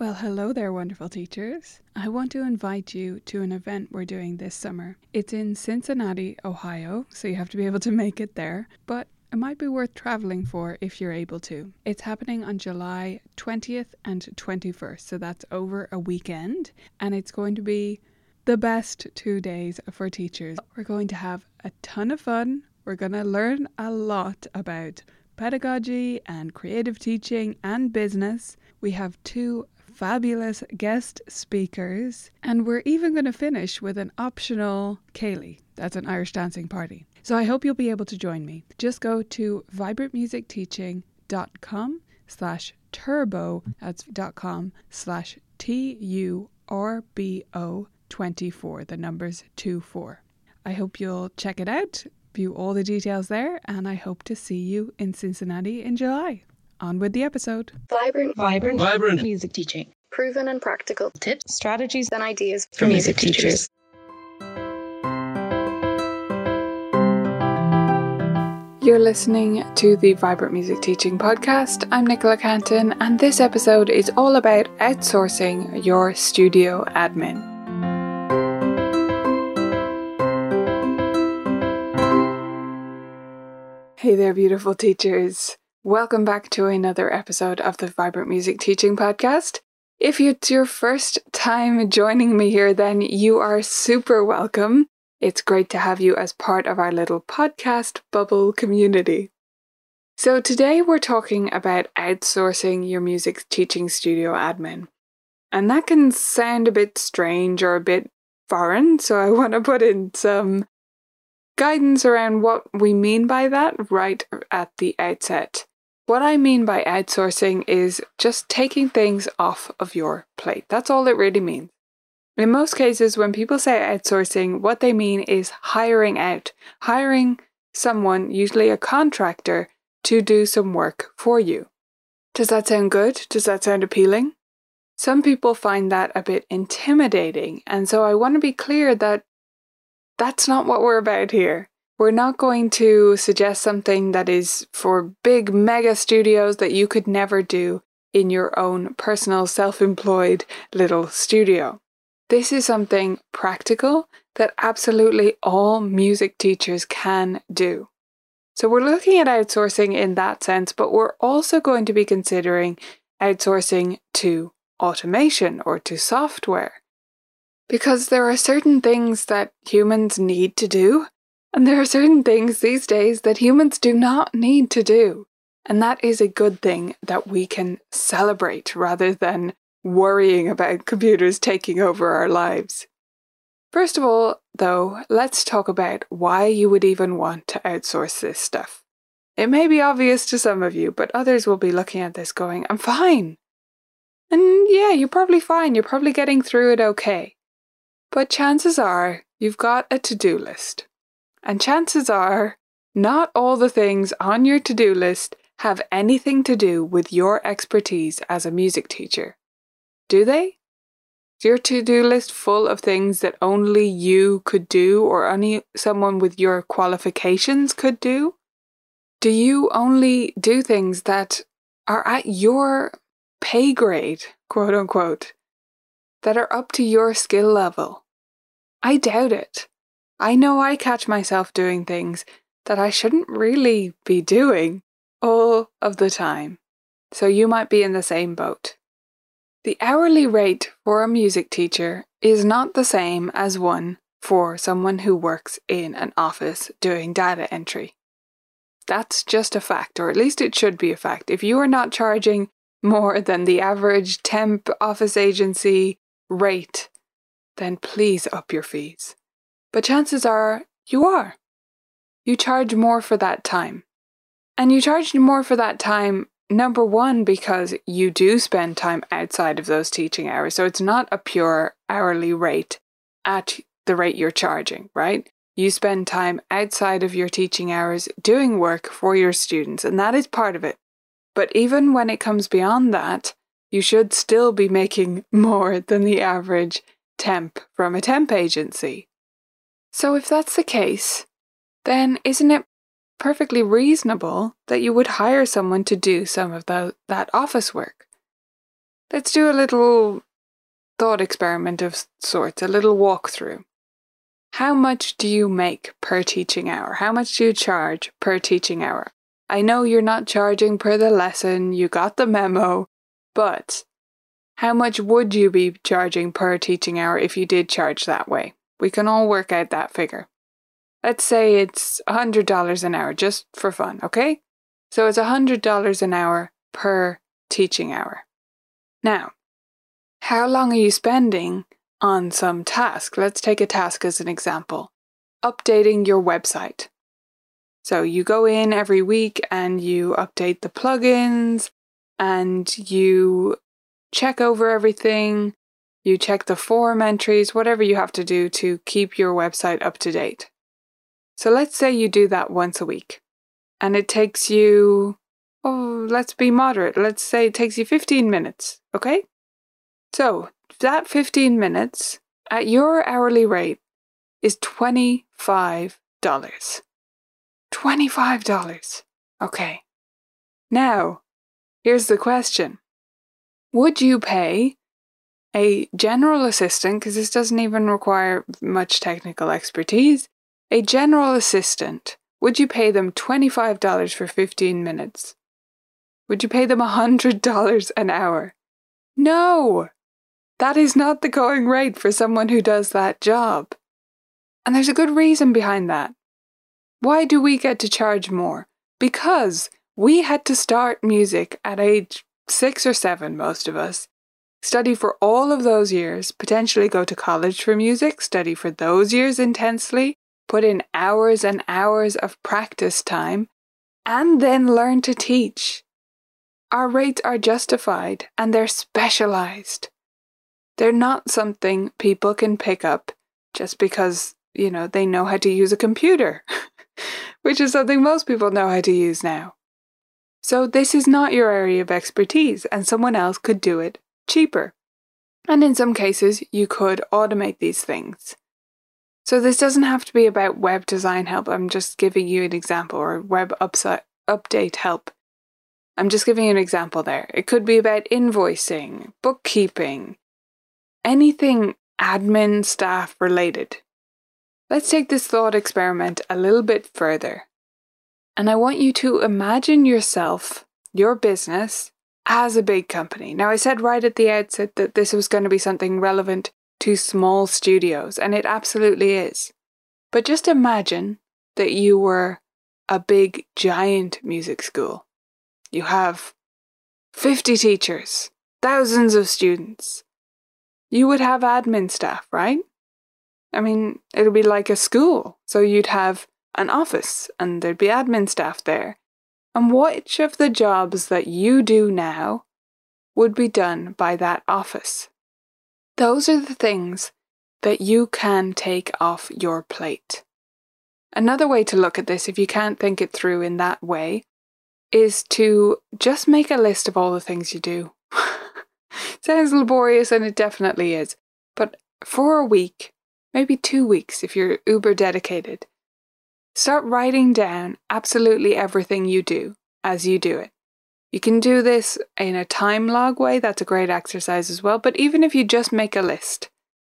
Well, hello there, wonderful teachers. I want to invite you to an event we're doing this summer. It's in Cincinnati, Ohio, so you have to be able to make it there, but it might be worth traveling for if you're able to. It's happening on July 20th and 21st, so that's over a weekend, and it's going to be the best 2 days for teachers. We're going to have a ton of fun. We're going to learn a lot about pedagogy and creative teaching and business. We have 2 fabulous guest speakers, and we're even going to finish with an optional Ceilidh. That's an Irish dancing party. So I hope you'll be able to join me. Just go to vibrantmusicteaching.com/turbo. That's .com/TURBO24. The number's 24. I hope you'll check it out, view all the details there, and I hope to see you in Cincinnati in July. On with the episode. Vibrant music teaching. Proven and practical Tips, strategies, and ideas for music teachers. You're listening to the Vibrant Music Teaching Podcast. I'm Nicola Canton, and this episode is all about outsourcing your studio admin. Hey there, beautiful teachers. Welcome back to another episode of the Vibrant Music Teaching Podcast. If it's your first time joining me here, then you are super welcome. It's great to have you as part of our little podcast bubble community. So today we're talking about outsourcing your music teaching studio admin. And that can sound a bit strange or a bit foreign, so I want to put in some guidance around what we mean by that right at the outset. What I mean by outsourcing is just taking things off of your plate. That's all it really means. In most cases, when people say outsourcing, what they mean is hiring out, hiring someone, usually a contractor, to do some work for you. Does that sound good? Does that sound appealing? Some people find that a bit intimidating, and so I want to be clear that that's not what we're about here. We're not going to suggest something that is for big mega studios that you could never do in your own personal self-employed little studio. This is something practical that absolutely all music teachers can do. So we're looking at outsourcing in that sense, but we're also going to be considering outsourcing to automation or to software. Because there are certain things that humans need to do, and there are certain things these days that humans do not need to do. And that is a good thing that we can celebrate rather than worrying about computers taking over our lives. First of all, though, let's talk about why you would even want to outsource this stuff. It may be obvious to some of you, but others will be looking at this going, I'm fine. And yeah, you're probably fine. You're probably getting through it okay. But chances are you've got a to-do list. And chances are not all the things on your to-do list have anything to do with your expertise as a music teacher. Do they? Is your to-do list full of things that only you could do or only someone with your qualifications could do? Do you only do things that are at your pay grade, quote unquote, that are up to your skill level? I doubt it. I know I catch myself doing things that I shouldn't really be doing all of the time. So you might be in the same boat. The hourly rate for a music teacher is not the same as one for someone who works in an office doing data entry. That's just a fact, or at least it should be a fact. If you are not charging more than the average temp office agency rate, then please up your fees. But chances are you are. You charge more for that time. And you charge more for that time, number one, because you do spend time outside of those teaching hours. So it's not a pure hourly rate at the rate you're charging, right? You spend time outside of your teaching hours doing work for your students, and that is part of it. But even when it comes beyond that, you should still be making more than the average temp from a temp agency. So if that's the case, then isn't it perfectly reasonable that you would hire someone to do some of that office work? let's do a little thought experiment of sorts, a little walkthrough. How much do you make per teaching hour? How much do you charge per teaching hour? I know you're not charging per the lesson, you got the memo, but how much would you be charging per teaching hour if you did charge that way? We can all work out that figure. Let's say it's $100 an hour, just for fun, okay? So it's $100 an hour per teaching hour. Now, how long are you spending on some task? Let's take a task as an example. Updating your website. So you go in every week and you update the plugins and you check over everything. You check the form entries, whatever you have to do to keep your website up to date. So let's say you do that once a week and it takes you, let's be moderate. Let's say it takes you 15 minutes, okay? So that 15 minutes at your hourly rate is $25. $25. Okay. Now, here's the question. Would you pay a general assistant, because this doesn't even require much technical expertise, a general assistant, would you pay them $25 for 15 minutes? Would you pay them $100 an hour? No! That is not the going rate for someone who does that job. And there's a good reason behind that. Why do we get to charge more? Because we had to start music at age 6 or 7, most of us, study for all of those years, potentially go to college for music, study for those years intensely, put in hours and hours of practice time, and then learn to teach. Our rates are justified and they're specialized. They're not something people can pick up just because, they know how to use a computer, which is something most people know how to use now. So this is not your area of expertise and someone else could do it cheaper. And in some cases, you could automate these things. So this doesn't have to be about web design help. I'm just giving you an example, or web update help. I'm just giving you an example there. It could be about invoicing, bookkeeping, anything admin staff related. Let's take this thought experiment a little bit further. And I want you to imagine yourself, your business, as a big company. Now, I said right at the outset that this was going to be something relevant to small studios, and it absolutely is. But just imagine that you were a big, giant music school. You have 50 teachers, thousands of students. You would have admin staff, right? I mean, it'll be like a school. So you'd have an office and there'd be admin staff there. And which of the jobs that you do now would be done by that office? Those are the things that you can take off your plate. Another way to look at this, if you can't think it through in that way, is to just make a list of all the things you do. Sounds laborious, and it definitely is. But for a week, maybe 2 weeks if you're uber dedicated, start writing down absolutely everything you do as you do it. You can do this in a time log way, that's a great exercise as well, but even if you just make a list,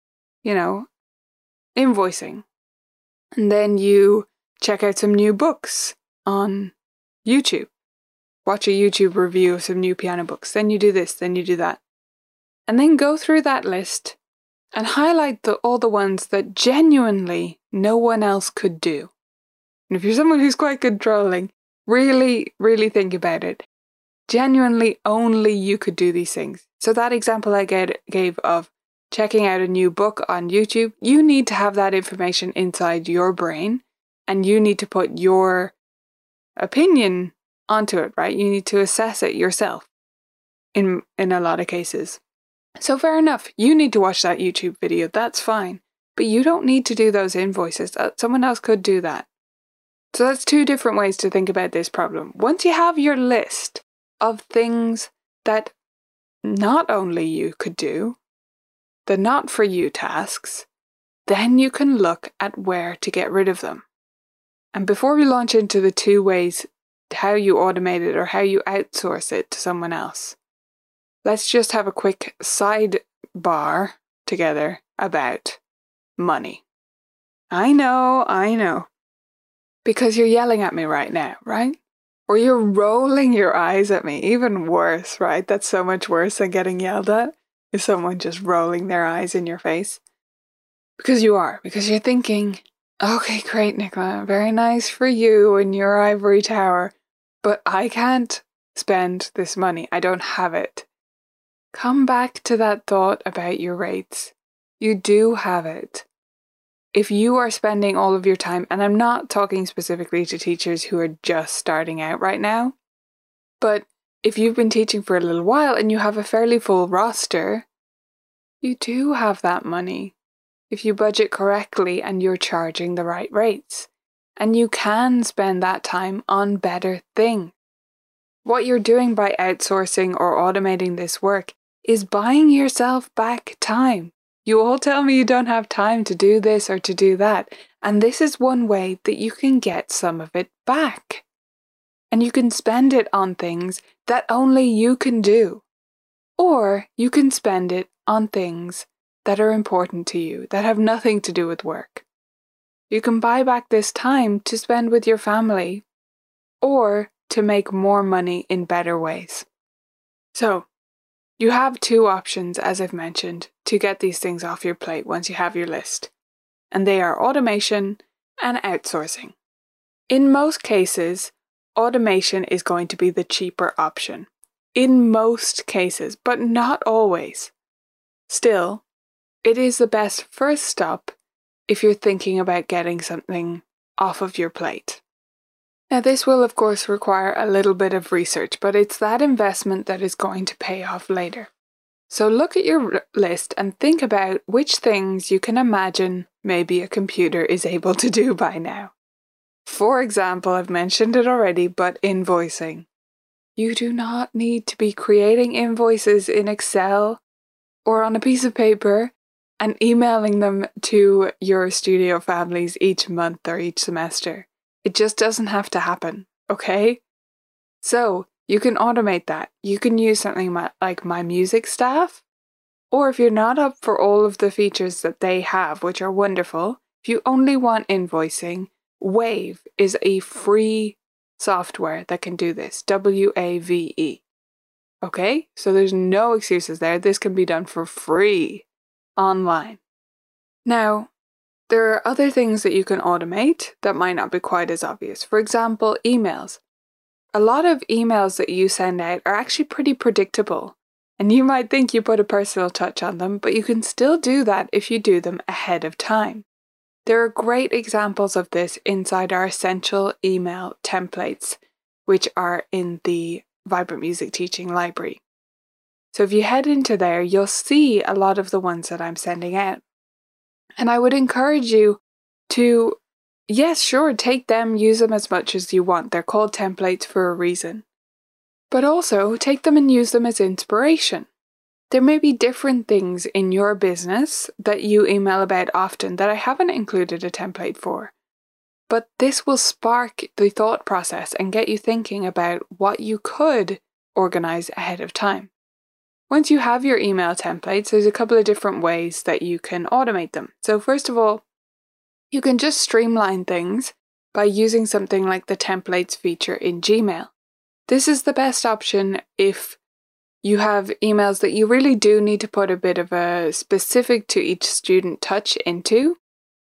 invoicing, and then you check out some new books on YouTube, watch a YouTube review of some new piano books, then you do this, then you do that. And then go through that list and highlight all the ones that genuinely no one else could do. And if you're someone who's quite controlling, really, really think about it. Genuinely, only you could do these things. So that example I gave of checking out a new book on YouTube, you need to have that information inside your brain and you need to put your opinion onto it, right? You need to assess it yourself in a lot of cases. So fair enough, you need to watch that YouTube video, that's fine. But you don't need to do those invoices. Someone else could do that. So that's 2 different ways to think about this problem. Once you have your list of things that not only you could do, the not for you tasks, then you can look at where to get rid of them. And before we launch into the 2 ways how you automate it or how you outsource it to someone else, let's just have a quick sidebar together about money. I know. Because you're yelling at me right now, right? Or you're rolling your eyes at me. Even worse, right? That's so much worse than getting yelled at, is someone just rolling their eyes in your face. Because you're thinking, okay, great, Nicola, very nice for you in your ivory tower, but I can't spend this money. I don't have it. Come back to that thought about your rates. You do have it. If you are spending all of your time, and I'm not talking specifically to teachers who are just starting out right now, but if you've been teaching for a little while and you have a fairly full roster, you do have that money. If you budget correctly and you're charging the right rates, and you can spend that time on better things. What you're doing by outsourcing or automating this work is buying yourself back time. You all tell me you don't have time to do this or to do that, and this is one way that you can get some of it back. And you can spend it on things that only you can do. Or you can spend it on things that are important to you, that have nothing to do with work. You can buy back this time to spend with your family, or to make more money in better ways. So, you have two options, as I've mentioned, to get these things off your plate once you have your list. And they are automation and outsourcing. In most cases, automation is going to be the cheaper option. In most cases, but not always. Still, it is the best first stop if you're thinking about getting something off of your plate. Now, this will of course require a little bit of research, but it's that investment that is going to pay off later. So look at your list and think about which things you can imagine maybe a computer is able to do by now. For example, I've mentioned it already, but invoicing. You do not need to be creating invoices in Excel or on a piece of paper and emailing them to your studio families each month or each semester. It just doesn't have to happen, okay? So, you can automate that. You can use something like My Music Staff, or if you're not up for all of the features that they have, which are wonderful, if you only want invoicing, Wave is a free software that can do this, WAVE. Okay? So there's no excuses there. This can be done for free online. Now, there are other things that you can automate that might not be quite as obvious. For example, emails. A lot of emails that you send out are actually pretty predictable, and you might think you put a personal touch on them, but you can still do that if you do them ahead of time. There are great examples of this inside our essential email templates, which are in the Vibrant Music Teaching Library. So if you head into there, you'll see a lot of the ones that I'm sending out. And I would encourage you to, yes, sure, take them, use them as much as you want. They're called templates for a reason. But also take them and use them as inspiration. There may be different things in your business that you email about often that I haven't included a template for. But this will spark the thought process and get you thinking about what you could organize ahead of time. Once you have your email templates, there's a couple of different ways that you can automate them. So first of all, you can just streamline things by using something like the templates feature in Gmail. This is the best option if you have emails that you really do need to put a bit of a specific to each student touch into.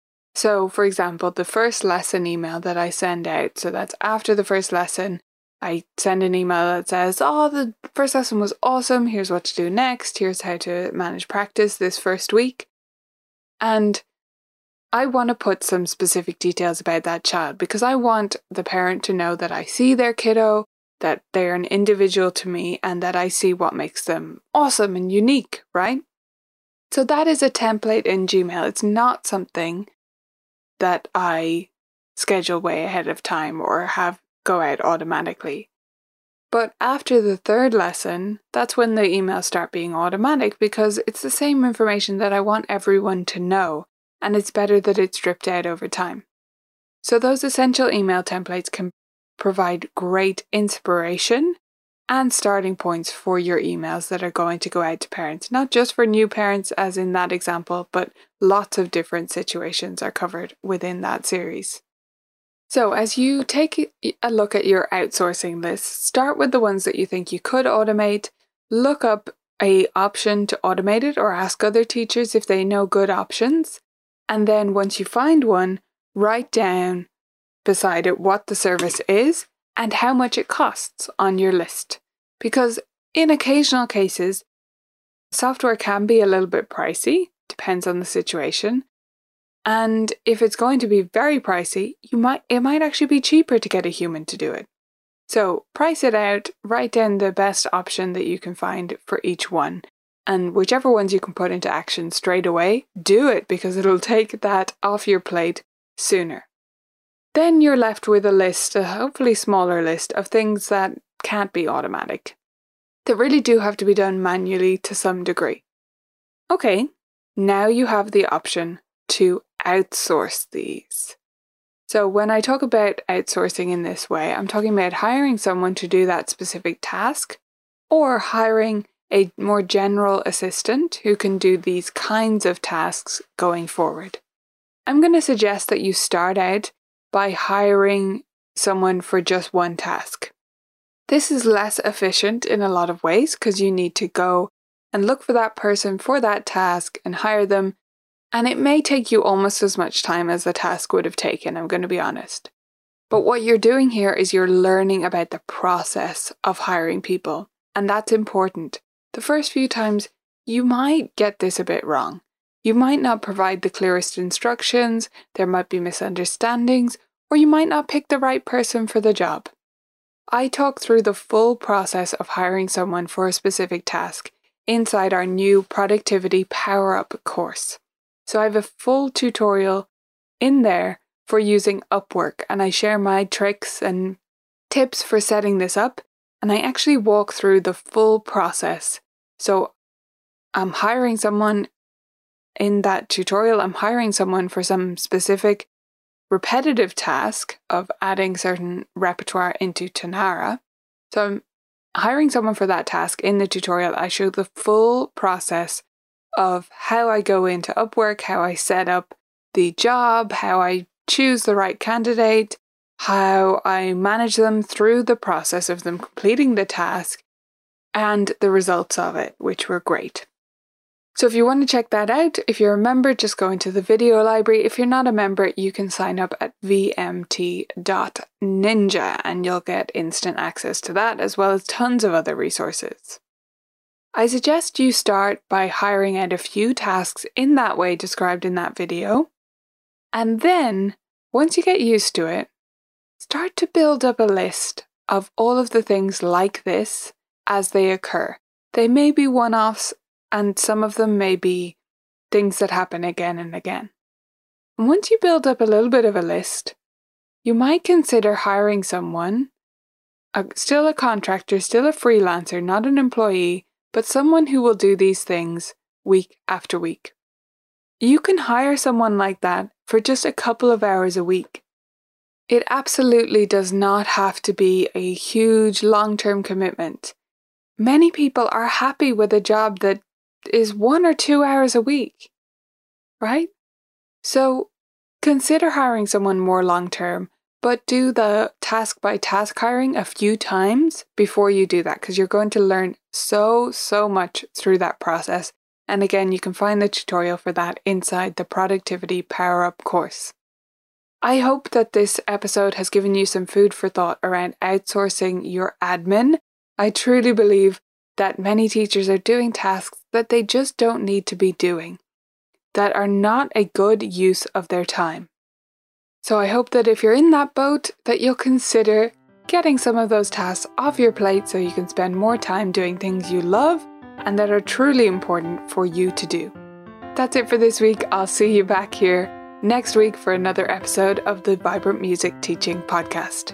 So for example, the first lesson email that I send out, so that's after the first lesson, I send an email that says, the first lesson was awesome, here's what to do next, here's how to manage practice this first week. And I want to put some specific details about that child because I want the parent to know that I see their kiddo, that they're an individual to me, and that I see what makes them awesome and unique, right? So that is a template in Gmail. It's not something that I schedule way ahead of time or have go out automatically. But after the third lesson, that's when the emails start being automatic because it's the same information that I want everyone to know, and it's better that it's stripped out over time. So those essential email templates can provide great inspiration and starting points for your emails that are going to go out to parents. Not just for new parents, as in that example, but lots of different situations are covered within that series. So as you take a look at your outsourcing list, start with the ones that you think you could automate, look up an option to automate it or ask other teachers if they know good options. And then once you find one, write down beside it what the service is and how much it costs on your list. Because in occasional cases, software can be a little bit pricey, depends on the situation. And if it's going to be very pricey, it might actually be cheaper to get a human to do it. So price it out, write down the best option that you can find for each one. And whichever ones you can put into action straight away, do it because it'll take that off your plate sooner. Then you're left with a list, a hopefully smaller list, of things that can't be automatic, that really do have to be done manually to some degree. Okay, now you have the option to outsource these. So when I talk about outsourcing in this way, I'm talking about hiring someone to do that specific task or hiring a more general assistant who can do these kinds of tasks going forward. I'm going to suggest that you start out by hiring someone for just one task. This is less efficient in a lot of ways because you need to go and look for that person for that task and hire them. And it may take you almost as much time as the task would have taken, I'm going to be honest. But what you're doing here is you're learning about the process of hiring people. And that's important. The first few times, you might get this a bit wrong. You might not provide the clearest instructions, there might be misunderstandings, or you might not pick the right person for the job. I talk through the full process of hiring someone for a specific task inside our new Productivity Power Up course. So I have a full tutorial in there for using Upwork, and I share my tricks and tips for setting this up, and I actually walk through the full process. So I'm hiring someone in that tutorial, I'm hiring someone for some specific repetitive task of adding certain repertoire into Tonara. So I'm hiring someone for that task in the tutorial. I show the full process of how I go into Upwork, how I set up the job, how I choose the right candidate, how I manage them through the process of them completing the task, and the results of it, which were great. So if you want to check that out, if you're a member, just go into the video library. If you're not a member, you can sign up at vmt.ninja and you'll get instant access to that as well as tons of other resources. I suggest you start by hiring out a few tasks in that way described in that video. And then, once you get used to it, start to build up a list of all of the things like this as they occur. They may be one-offs, and some of them may be things that happen again and again. And once you build up a little bit of a list, you might consider hiring someone, still a contractor, still a freelancer, not an employee, but someone who will do these things week after week. You can hire someone like that for just a couple of hours a week. It absolutely does not have to be a huge long-term commitment. Many people are happy with a job that is 1 or 2 hours a week, right? So consider hiring someone more long-term, but do the task-by-task hiring a few times before you do that, because you're going to learn so much through that process. And again, you can find the tutorial for that inside the Productivity Power Up course. I hope that this episode has given you some food for thought around outsourcing your admin. I truly believe that many teachers are doing tasks that they just don't need to be doing, that are not a good use of their time. So I hope that if you're in that boat, that you'll consider getting some of those tasks off your plate so you can spend more time doing things you love and that are truly important for you to do. That's it for this week. I'll see you back here next week for another episode of the Vibrant Music Teaching Podcast.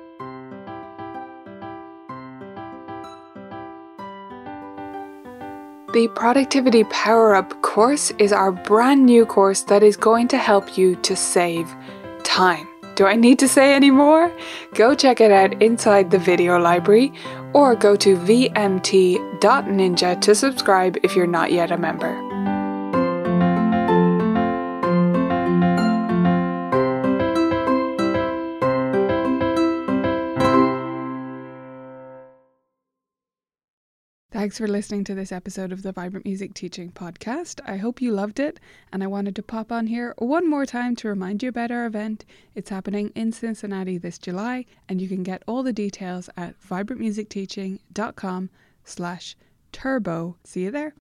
The Productivity Power Up course is our brand new course that is going to help you to save time. Do I need to say any more? Go check it out inside the video library or go to vmt.ninja to subscribe if you're not yet a member. Thanks for listening to this episode of the Vibrant Music Teaching Podcast. I hope you loved it, and I wanted to pop on here one more time to remind you about our event. It's happening in Cincinnati this July, and you can get all the details at vibrantmusicteaching.com/turbo. See you there.